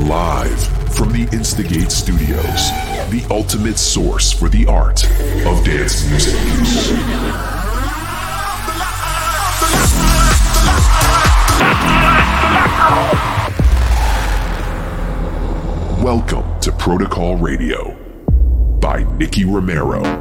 Live from the Instigate Studios, the ultimate source for the art of dance music. Welcome to Protocol Radio by Nicky Romero.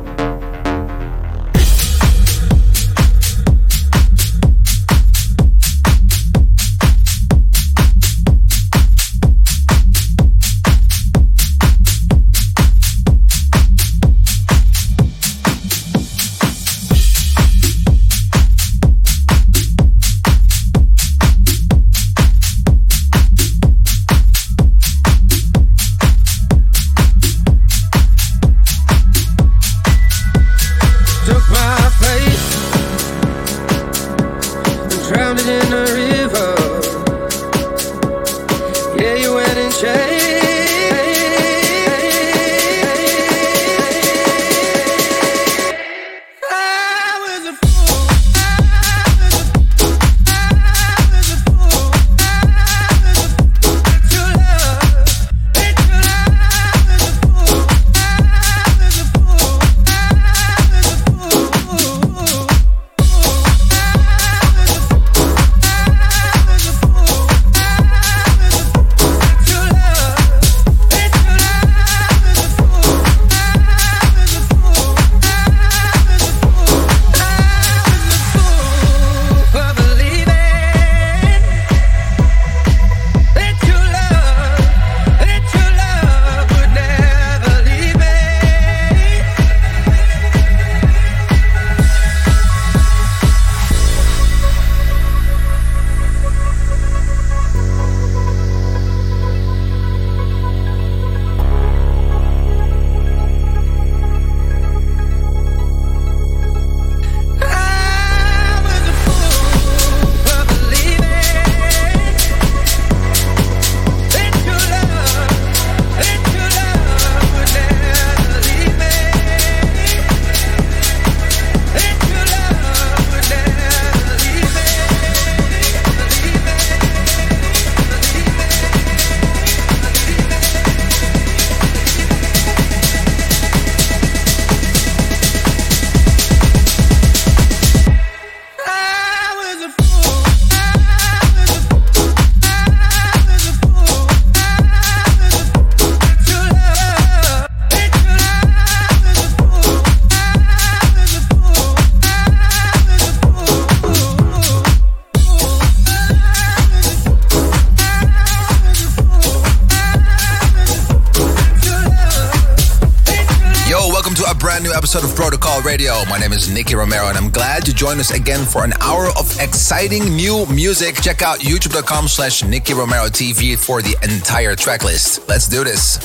Of Protocol Radio. My name is Nicky Romero and I'm glad you joined us again for an hour of exciting new music. Check out youtube.com/Nicky Romero TV for the entire track list. Let's do this.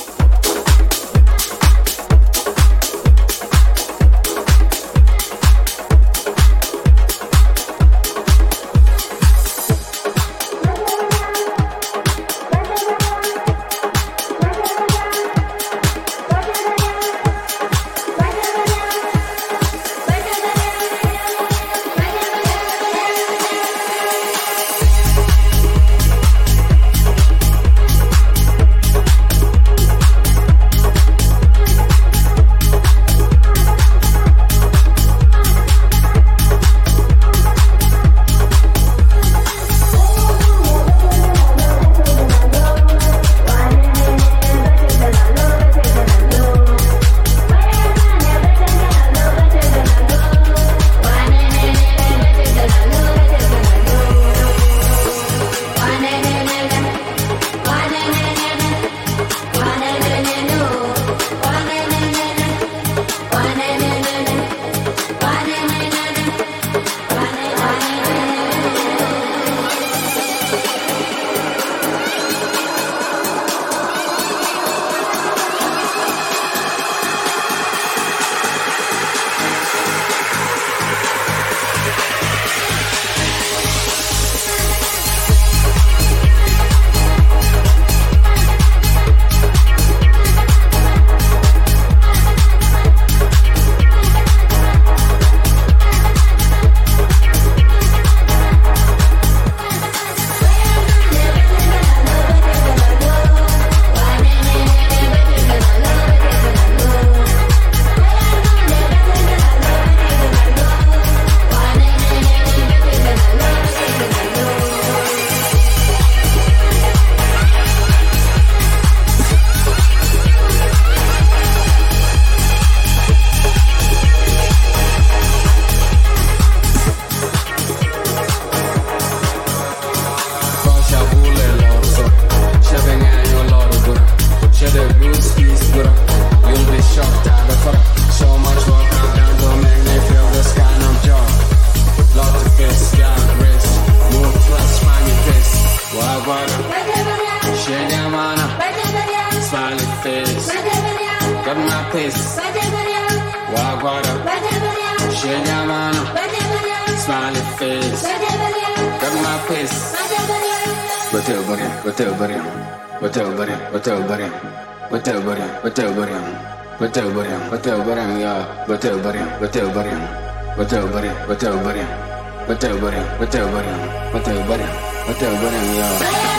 Shedamana, smiley face, got my piss, Wagwada, Shedamana, smiley face, got my piss. Hotel buddy, hotel buddy, hotel buddy, hotel buddy, hotel buddy, hotel buddy, hotel buddy, hotel buddy, yeah, hotel buddy, hotel buddy, hotel buddy, hotel buddy, hotel buddy, hotel buddy, hotel buddy, hotel buddy, yeah.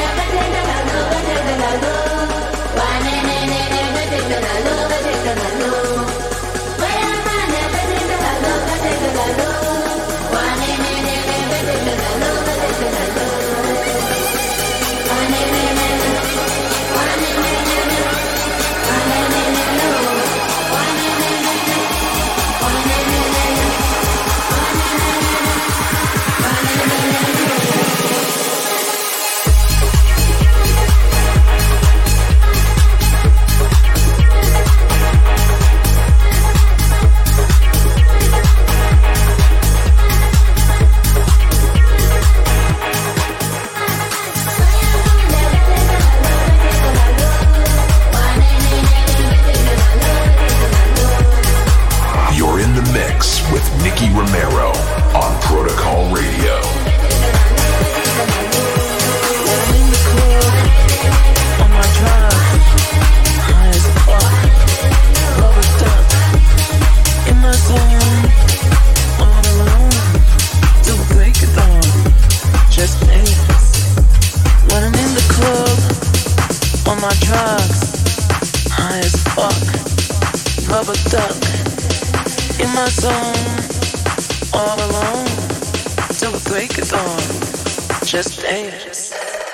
Just dance.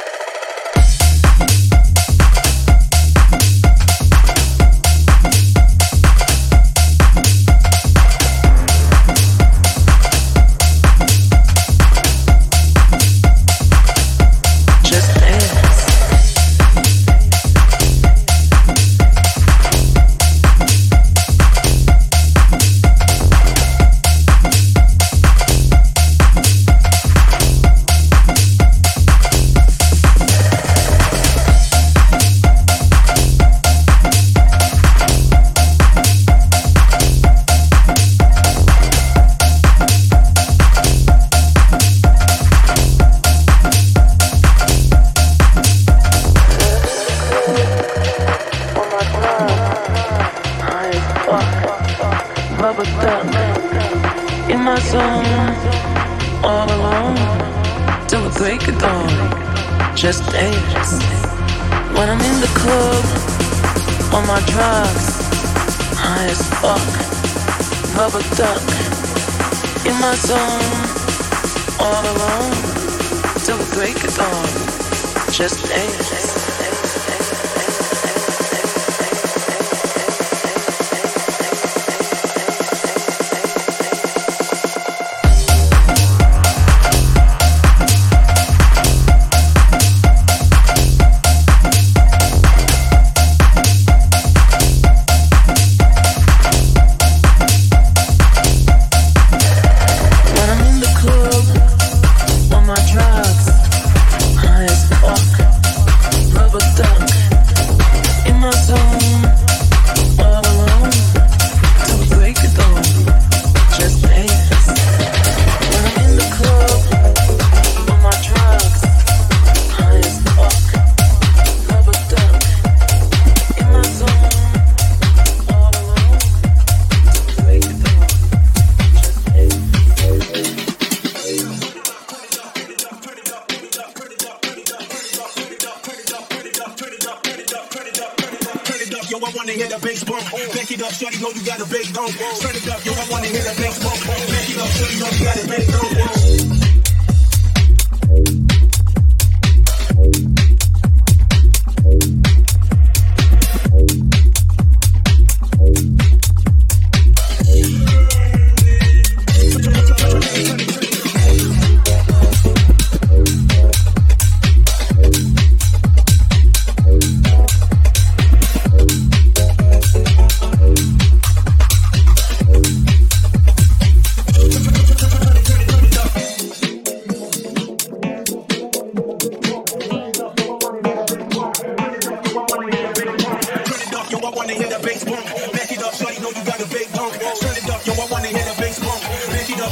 Just dance. When I'm in the club, on my drugs, high as fuck, rubber duck, in my zone, all alone, till the break of dawn. Just dance.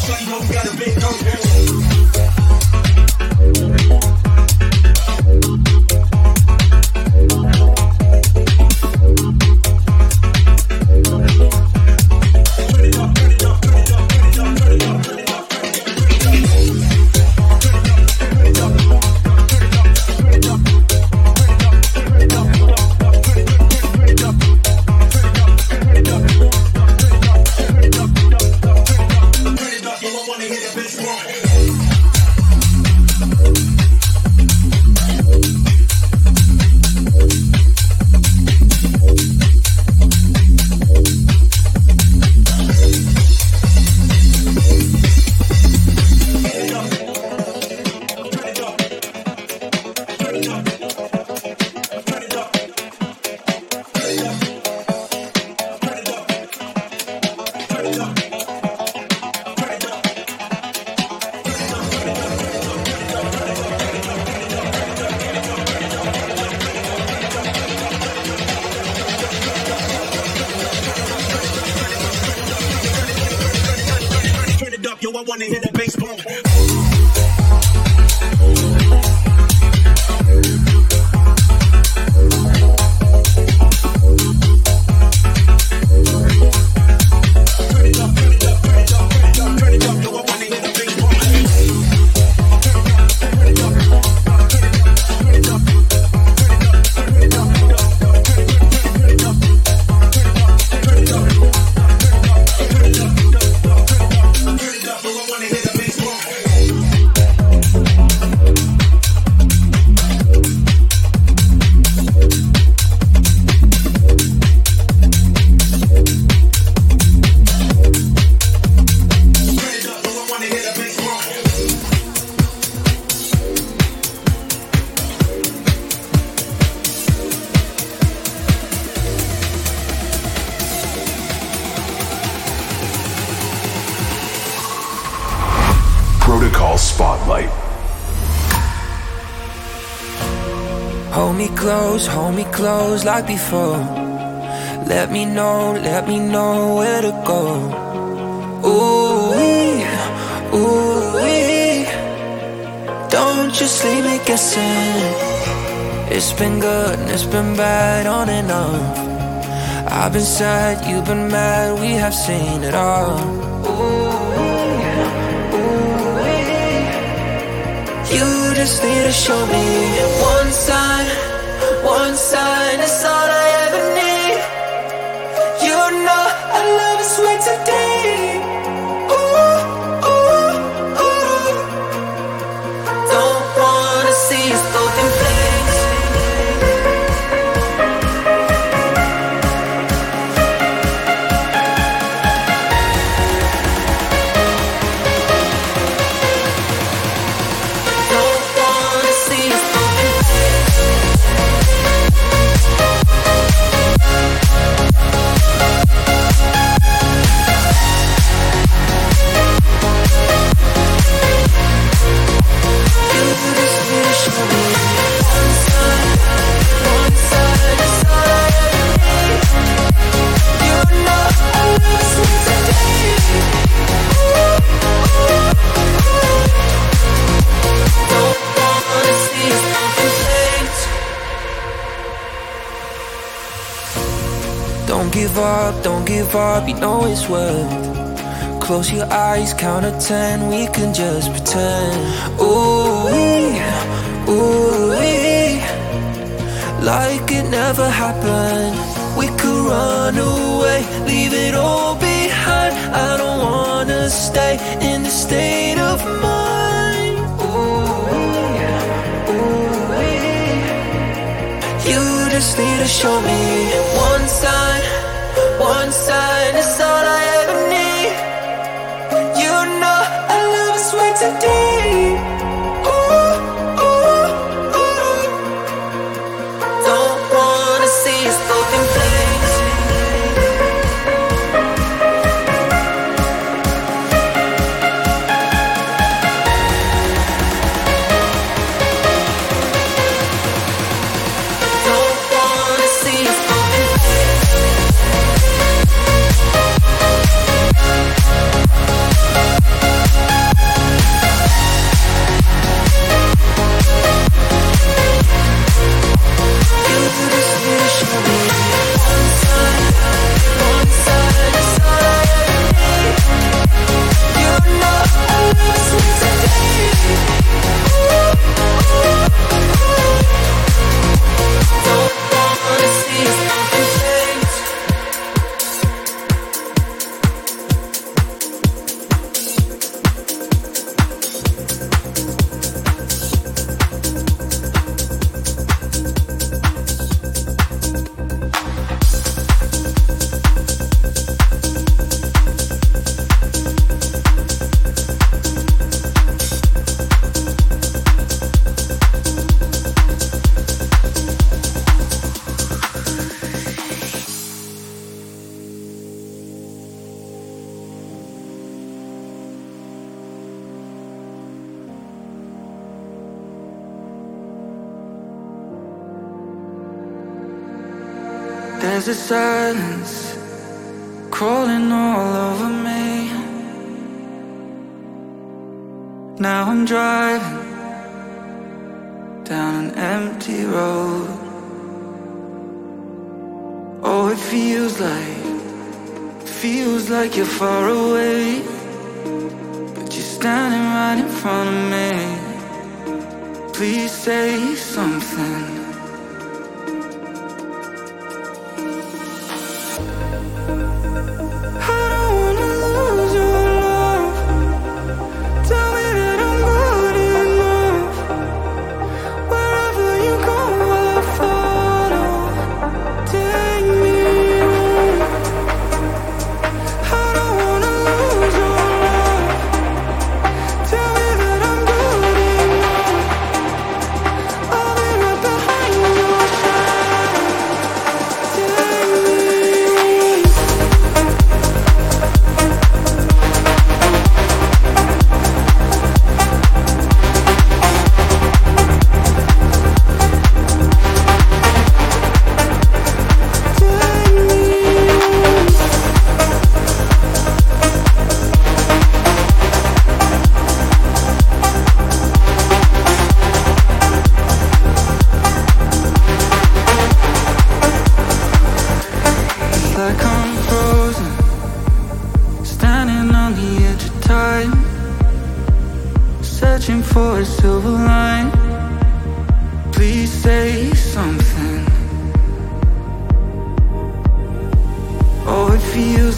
Protocol Spotlight. Hold me close like before. Let me know where to go. Ooh-wee, ooh-wee. Don't just leave me guessing. It's been good and it's been bad on and off. I've been sad, you've been mad, we have seen it all. You just need to show me one sign, it's all I ever need. You know our love is way too deep. Ooh, ooh, ooh. Don't wanna see us both in flames. Don't give up, you know it's worth. Close your eyes, count to 10, we can just pretend. Ooh-wee, ooh-wee. Like it never happened. We could run away, leave it all behind. I don't wanna stay in this state of mind. Ooh-wee, ooh-wee. You just need to show me one sign, it's all I ever need. You know our love is way too deep. Ooh, ooh, ooh. Don't wanna see us both in flames. Don't wanna see us both in flames. There's a silence crawling all over me. Now I'm driving down an empty road. Oh, it feels like you're far away, but you're standing right in front of me. Please say something. I don't wanna lose your love. Tell me that I'm good enough. Wherever you go, I'll follow. Take me home. I don't wanna lose your love. Tell me that I'm good enough. I'll be right behind your shadow. Take me home. Like I'm frozen, standing on the edge of time, searching for a silver line. Please say something. Oh, it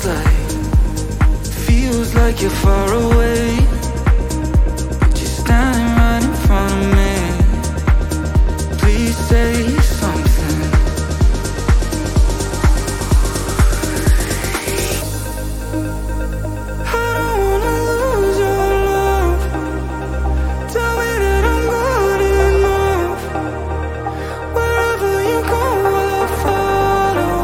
feels like you're far away, but you're standing right in front of me. Please say something. I don't wanna lose your love. Tell me that I'm good enough. Wherever you go, I'll follow.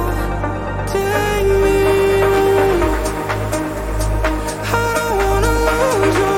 Take me home. I don't wanna lose your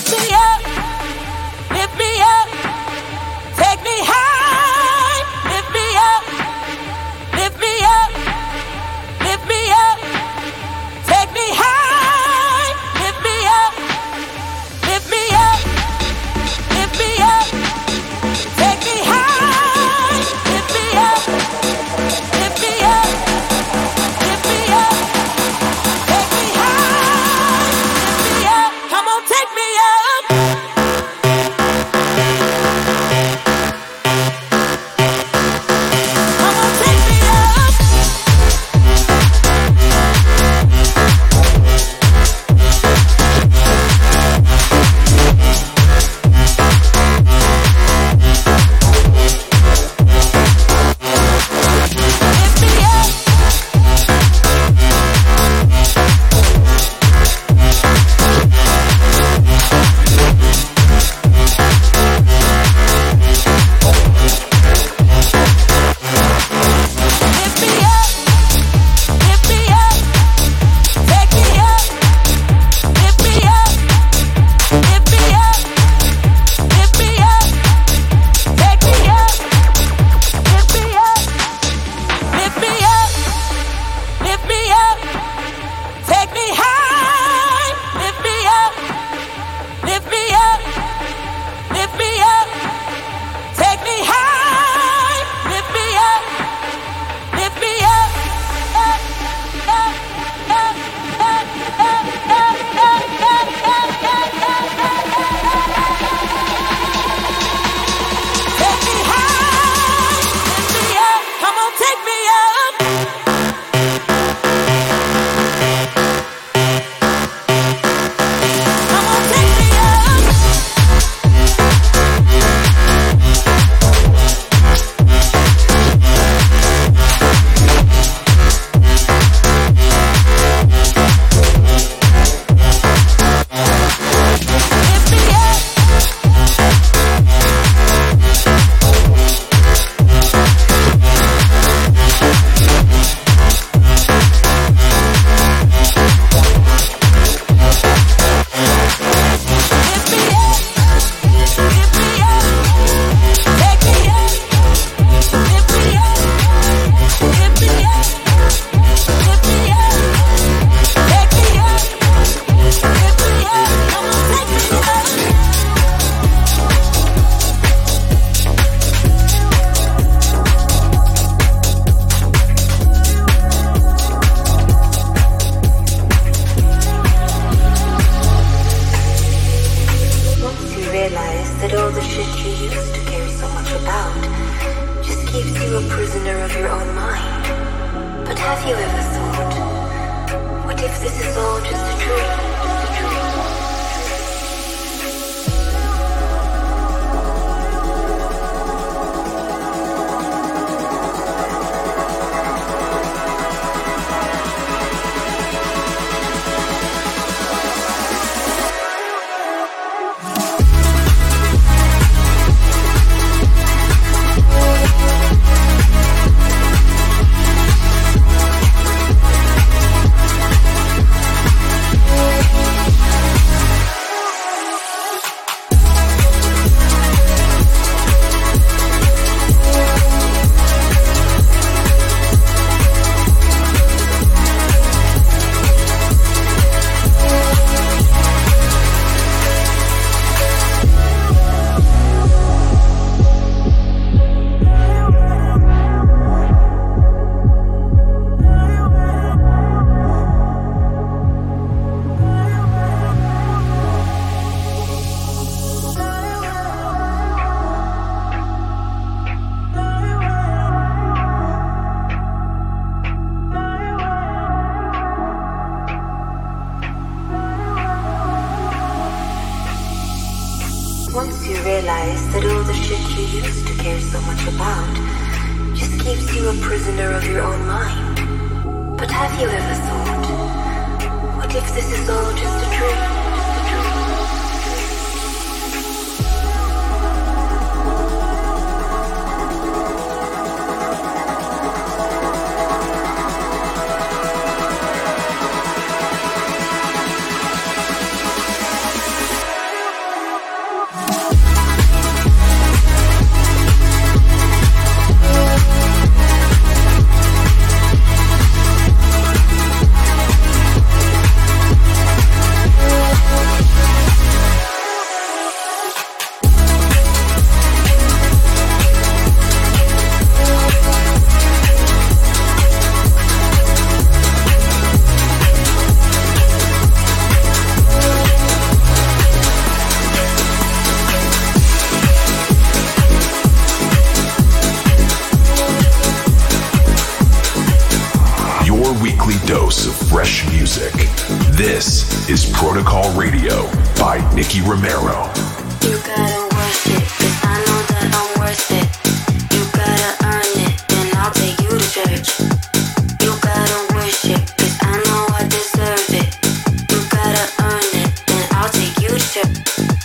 Once you realize that all the shit you used to care so much about just keeps you a prisoner of your own mind. But have you ever thought, what if this is all just a dream? is Protocol Radio by Nicky Romero. You gotta worship, 'cause I know that I'm worth it. You gotta earn it, then I'll take you to church. You gotta worship, 'cause I know I deserve it. You gotta earn it, then I'll take you to church.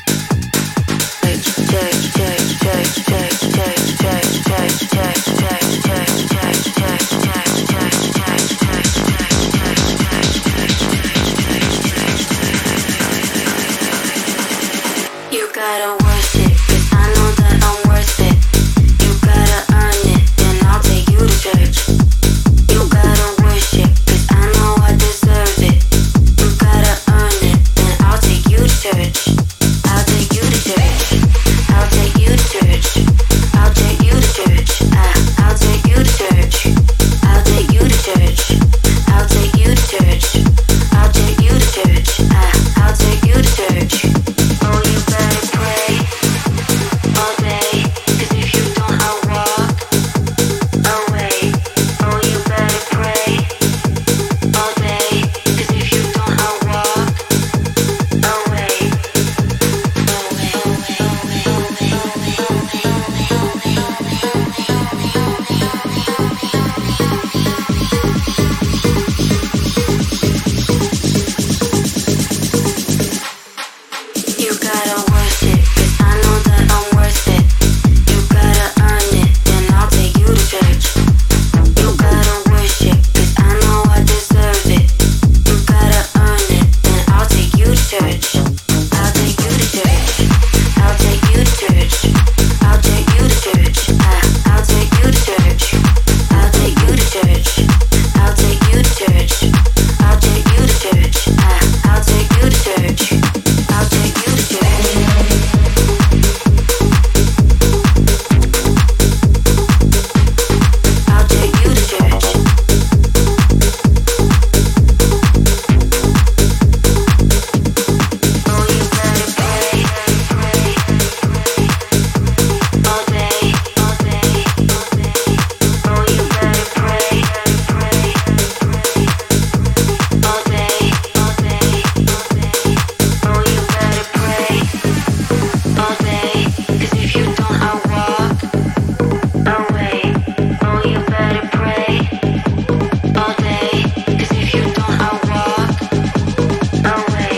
You gotta worship, 'cause I know that I'm worth it. You gotta earn it, then I'll take you to church. You gotta worship, 'cause I know I deserve it. You gotta earn it, then I'll take you to church. I'll take you to church. I'll take you to church. I'll take you to church. I'll take you to church. I'll take you to church. I'll take you to church. I'll take you to church. I'll take you to church. Oh, you better pray all day, 'cause if you don't, I'll walk away. Oh, you better pray all day, 'cause if you don't, I'll walk away. You gotta worship, 'cause I know that I'm worth it. You gotta earn it, then I'll take you to church. You gotta worship, 'cause I know I deserve it. You gotta earn it, then I'll take you to church. I'll take you to church. I'll take you to church. I'll take you to church. I'll take you to church. I'll take you to church. I'll take you to church. I'll take you to church. I'll take you to church. I'll take you to church. I'll take you to church. Oh, you better pray all day, all day, all day. Oh, you better pray all day, all day, all day. Oh, you better pray all day, 'cause if you don't, I'll walk away. Oh, you better pray all day, 'cause if you don't, I'll walk away.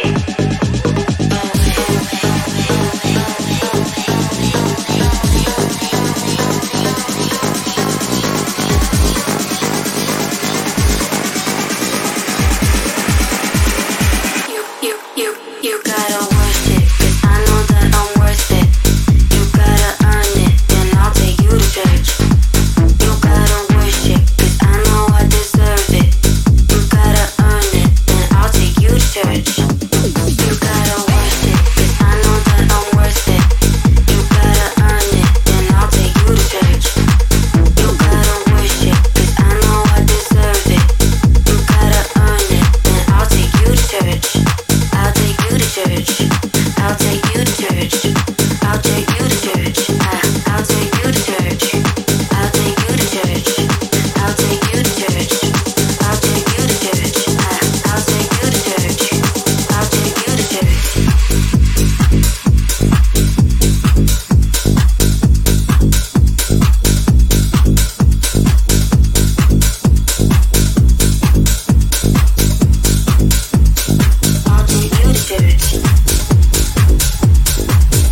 You gotta worship, 'cause I know that I'm worth it. You gotta earn it, then I'll take you to church. You gotta worship, 'cause I know I deserve it. You gotta earn it, then I'll take you to church. You gotta worship, 'cause I know that I'm worth it. You gotta earn it, then I'll take you to church. You gotta worship, 'cause I know I deserve it. You gotta earn it, then I'll take you to church. I'll take you to church. I'll take you to church. I'll take you to church. I'll take you to church. I'll take you to church. I'll take you to church. I'll take you to church. I'll take you to church. I'll take you to church. I'll take you to church.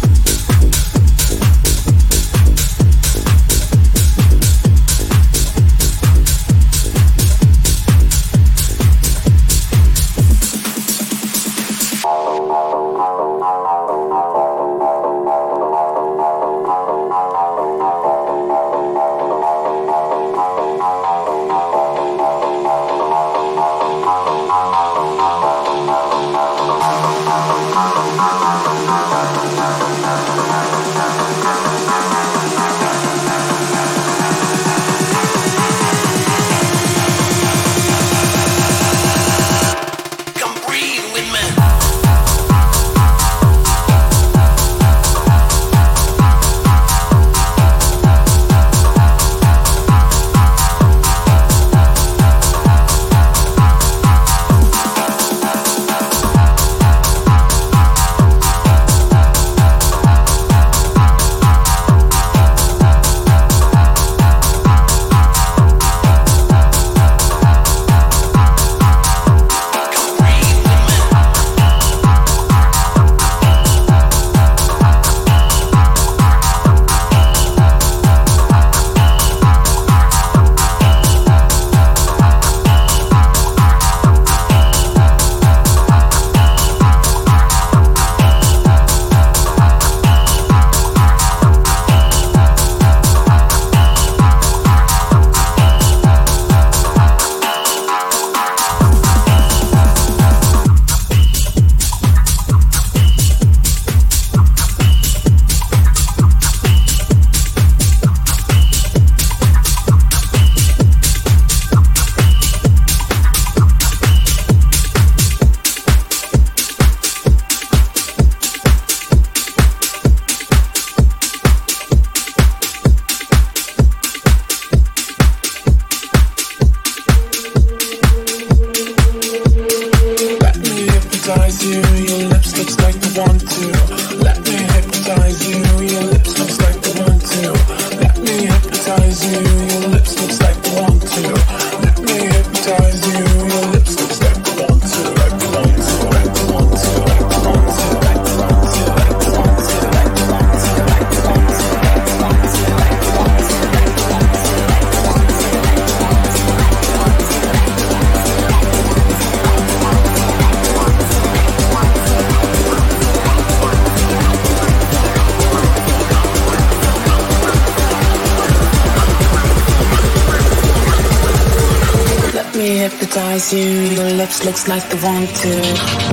hypnotize you. Your lips looks like they want to.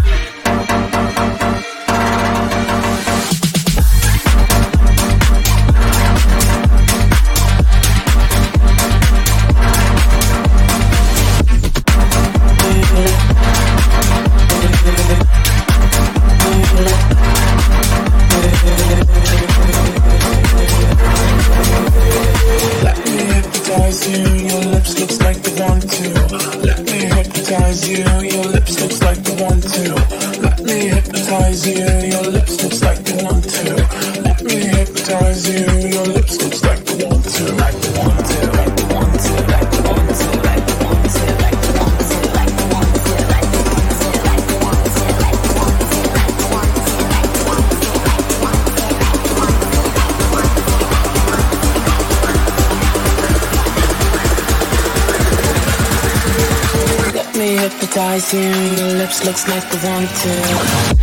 Hypnotize you, your lips looks like they want to.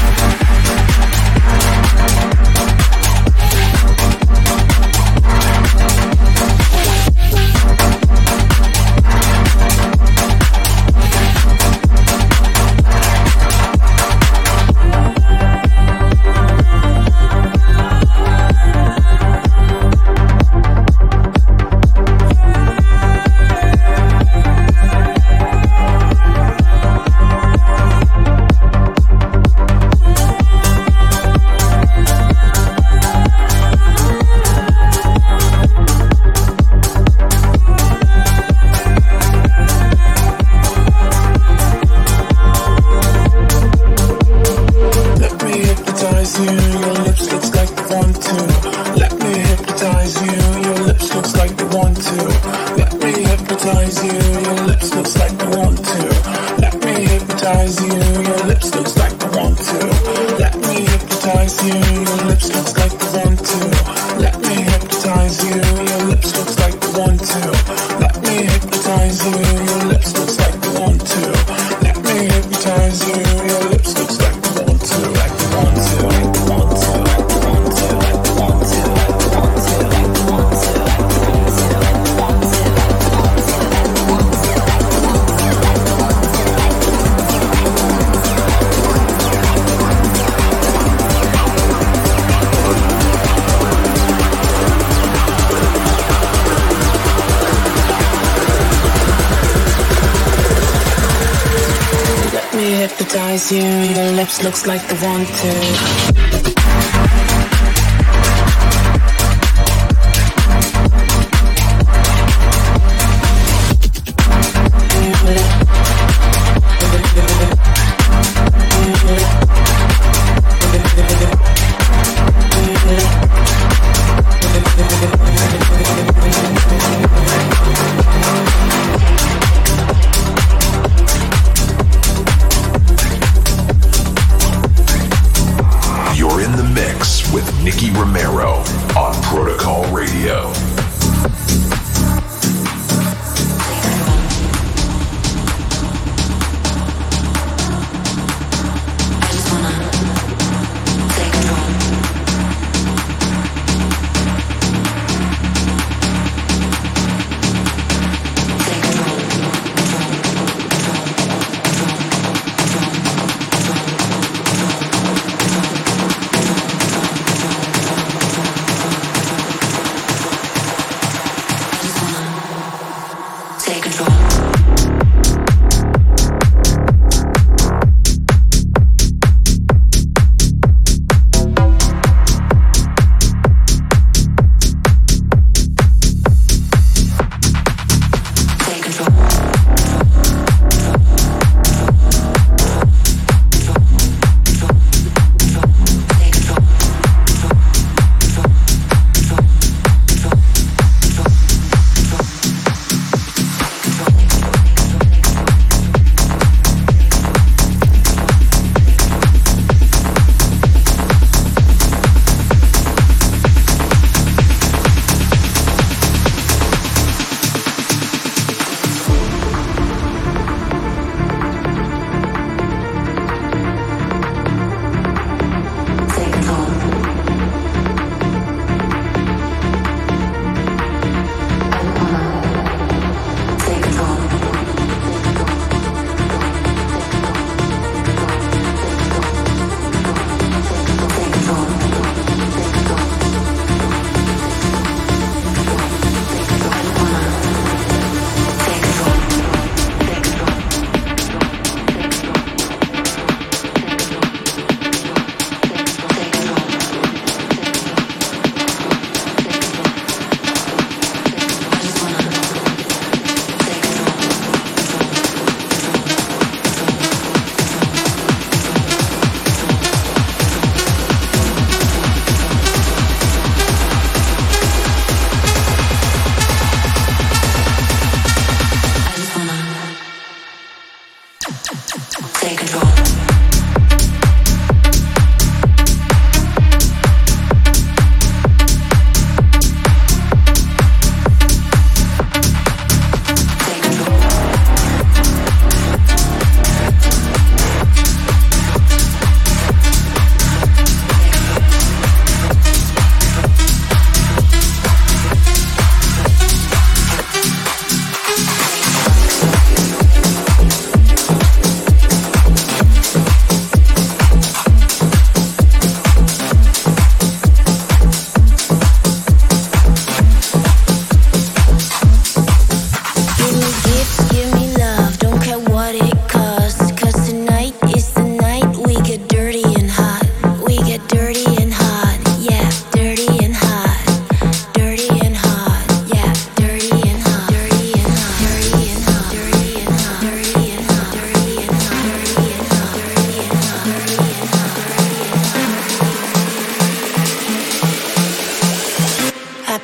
Hypnotize you, your lips looks like they want to.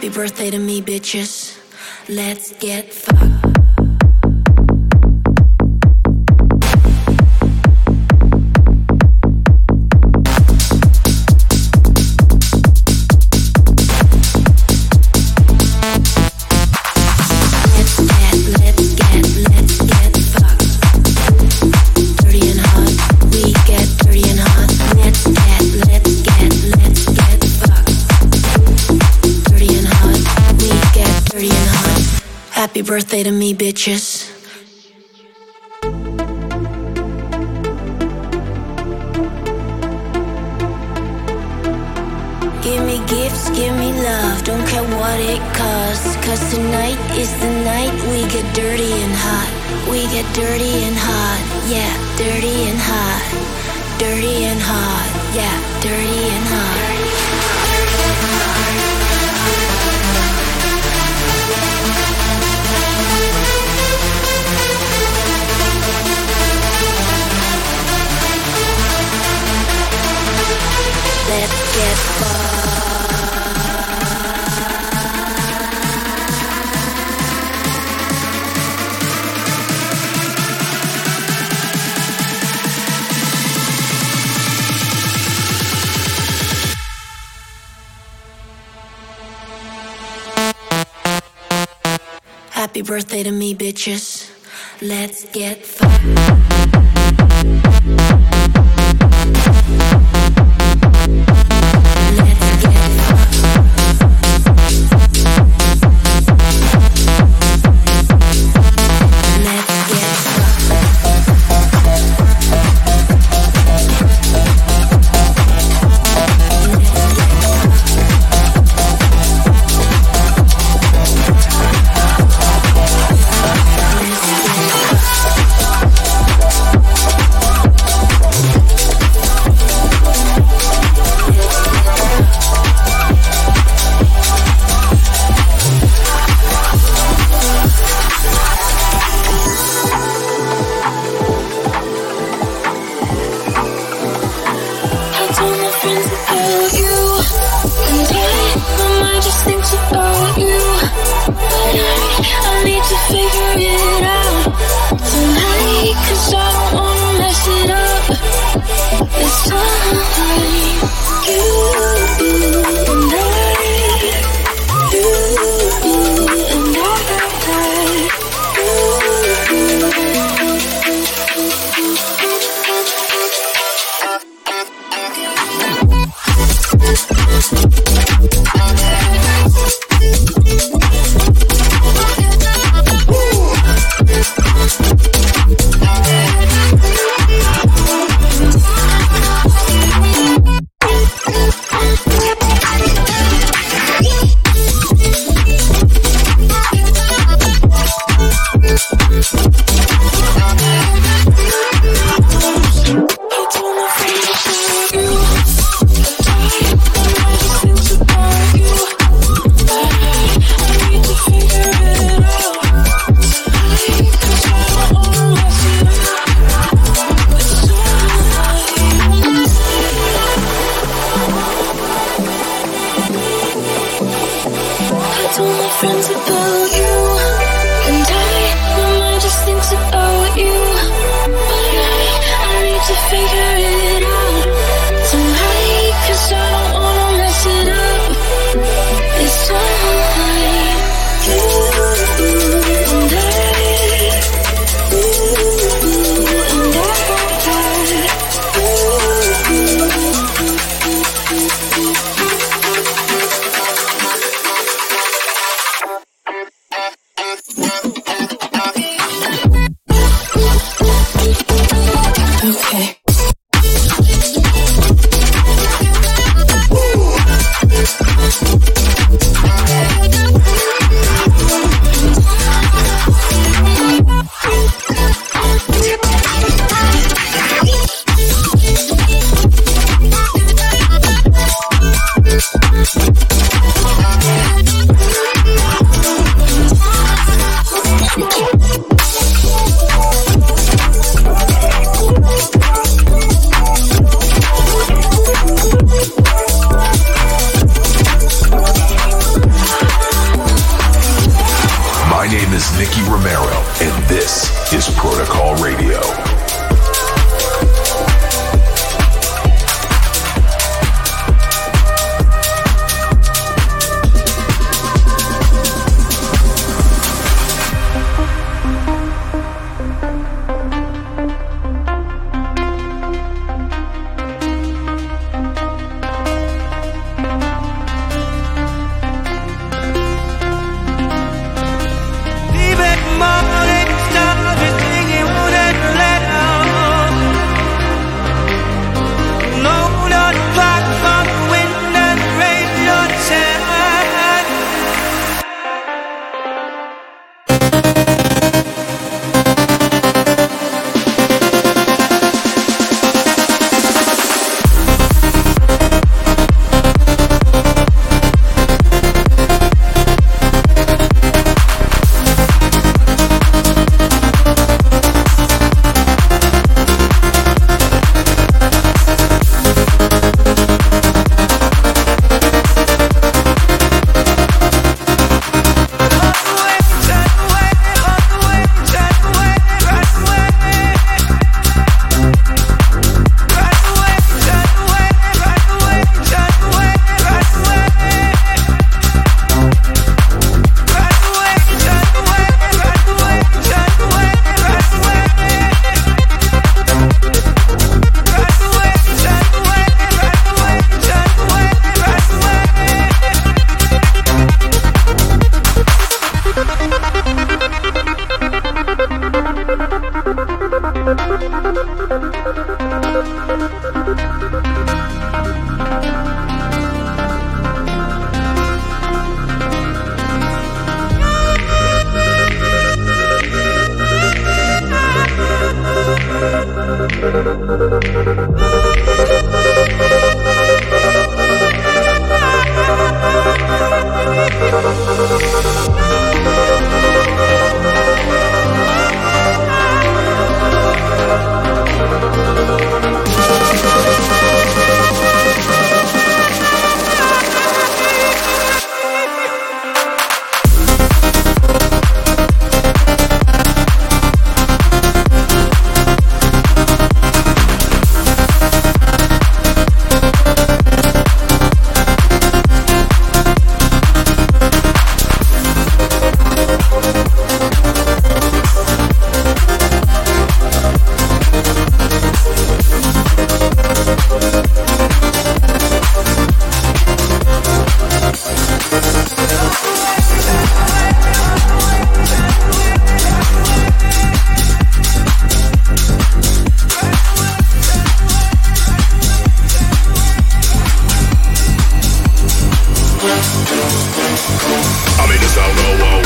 Happy birthday to me, bitches. Let's get fucked. Happy birthday to me, bitches. Give me gifts, give me love, don't care what it costs. 'Cause tonight is the night we get dirty and hot. We get dirty and hot, yeah, dirty and hot. Dirty and hot, yeah, dirty and hot. Let's get fucked. Happy birthday to me, bitches. Let's get fucked. I make the sound go wow.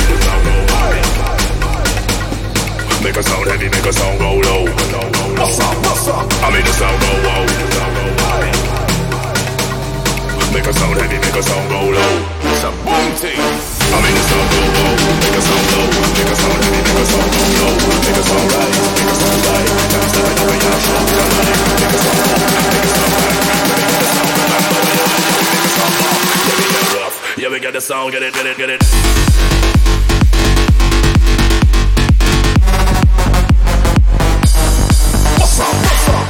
Make a sound heavy, make a sound go low. What's up, what's up? I make the sound go wow. Make a sound heavy, make a sound go low. It's a boom thing. I make the sound go wow. Make a sound low. Make a sound heavy, make a sound go low. Make a sound rise, make a sound light. Can't stop it, never yet show. Make a sound low, make a sound high. Make a sound back, make a sound low. Yeah, we get rough. Yeah, we get the sound, get it, get it, get it. What's up, what's up?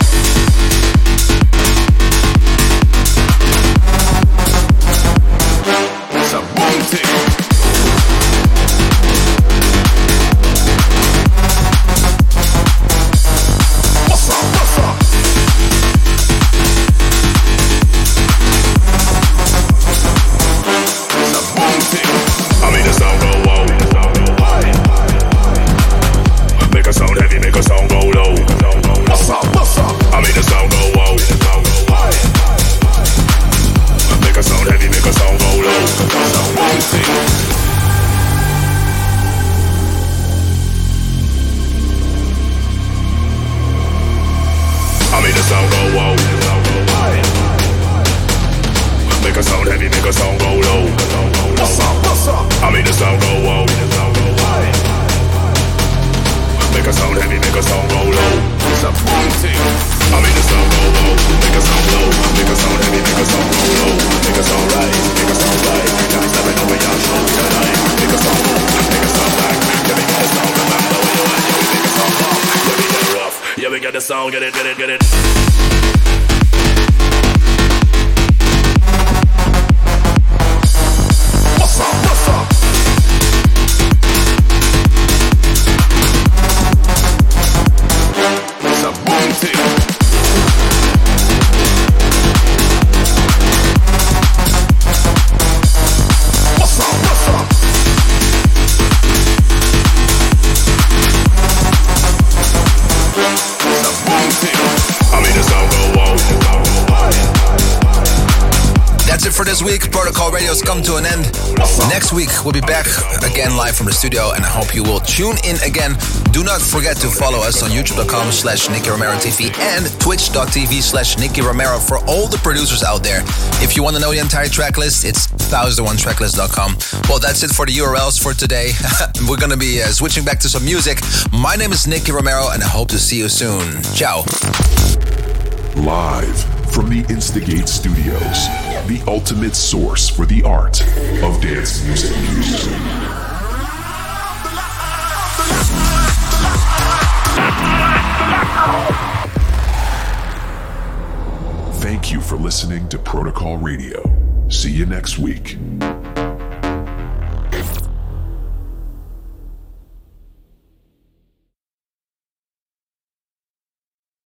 It's a boom thing. What's up, what's up? It's a boom thing. I made the sound go wow. Make a sound heavy, make a sound go low. What's up, what's up? I made the sound go wow. Make a sound heavy, make a sound go low. It's a boom thing. I made the sound go wow. Make a sound heavy, make a sound go low. What's up, what's up? I made the sound go wow. Make a sound heavy, make a sound go low. It's a boom thing. I make the sound go low. Make a sound low. Make a sound heavy, make a sound go low. Make a sound rise, make a sound light. Can't stop it, over your show tonight. Make a sound low, make a sound back. Yeah, we get the sound, remember where you at. Yeah, we make a sound low. Yeah, we get rough. Yeah, we get the sound, get it, get it, get it. What's up, what's up? It's a boom thing. What's up, what's up? It's a boom thing. I made the sound go wow. That's it for this week. Protocol Radio's come to an end. Next week, we'll be back again live from the studio, and I hope you will tune in again. Do not forget to follow us on youtube.com/Nicky Romero TV and twitch.tv/Nicky Romero for all the producers out there. If you want to know the entire track list, it's 1001tracklist.com. Well, that's it for the URLs for today. We're going to be switching back to some music. My name is Nicky Romero, and I hope to see you soon. Ciao. Live from the Instigate Studios, the ultimate source for the art of dance music. Thank you for listening to Protocol Radio. See you next week.